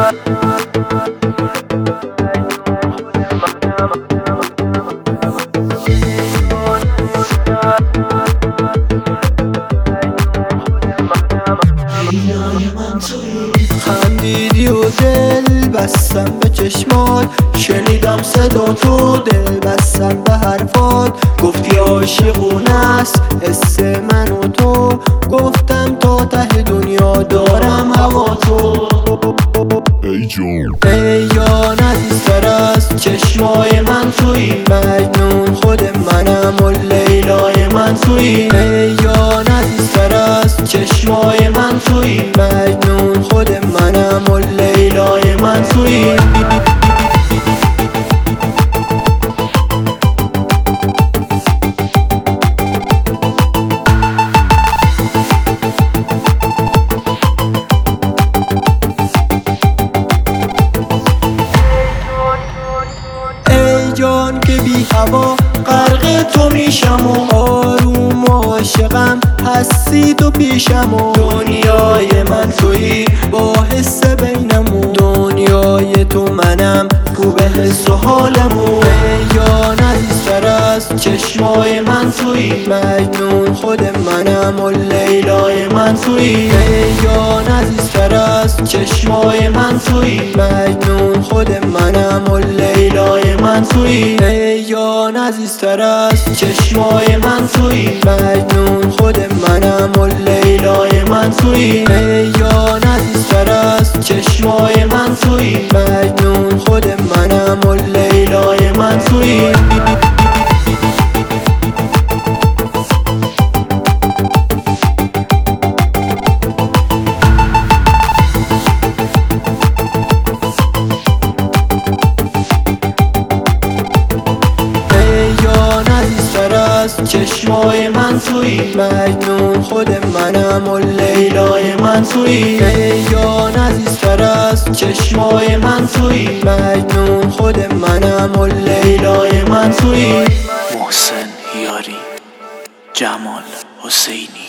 خندیدی و دل بستم به چشمات، شنیدم صدا تو دل بستم به حرفات. گفتی عاشقونه است حس من و تو، گفتم تا ته دنیا دارم هوا تو. ای جان ای جان عزیزتر از چشمای من تویی، مجنون خود منم و لیلای من تویی. ای جان عزیزتر از چشمای من تویی، مجنون خود منم و لیلای من تویی. جان که بی هوا غرق تو میشم و آروم و عاشقم هستی تو پیشم و دنیای من تویی با حس بینمون، دنیای تو منم خوب حس و حالمون. ای جان عزیزتر از چشمای من تویی، مجنون خود منم و لیلای من تویی. ای جان عزیزتر از چشمای من تویی، مجنون خود منم و لیلای من تویی. ای جان عزیزتر از چشمای من تویی، مجنون خود منم و لیلای من تویی. ای جان عزیزتر از چشمای من تویی، مجنون خود منم و لیلای من تویی. چشمای من تویی، مجنون خود منم و لیلای من تویی. ای جان عزیزتر از چشمای من تویی، مجنون خود منم و لیلای من تویی. محسن یاری، جمال حسینی.